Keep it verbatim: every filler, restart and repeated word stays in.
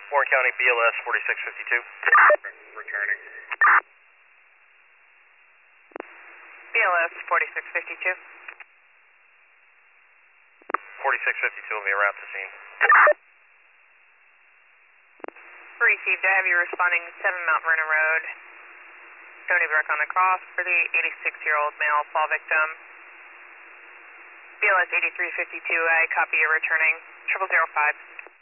Warren County, B L S forty-six fifty-two. Returning. B L S forty-six fifty-two. forty-six fifty-two will be around the scene. Received. I have you responding seven Mount Vernon Road. Stony Brook on the cross for the eighty-six-year-old male fall victim. B L S eighty-three fifty-two, I copy you returning. Triple zero five.